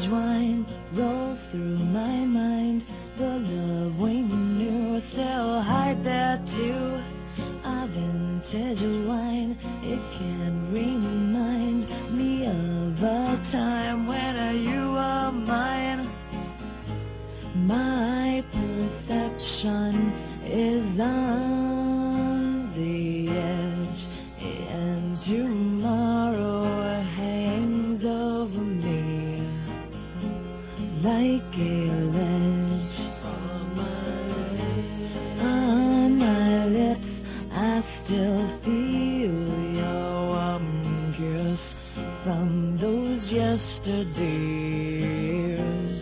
vintage wine rolls through my mind. The love we knew still hide there too. A vintage wine, it can remind me of a time when you were mine. My perception is on the edge, and tomorrow hangs over me like a ledge. On my lips I still feel your warm kiss from those yesterdays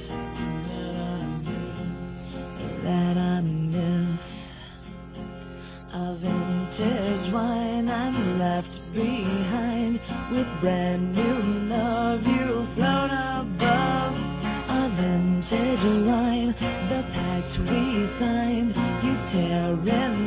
that I miss. A vintage wine I'm left behind, with brand new love you float above. A vintage wine, the pact we signed, you tear in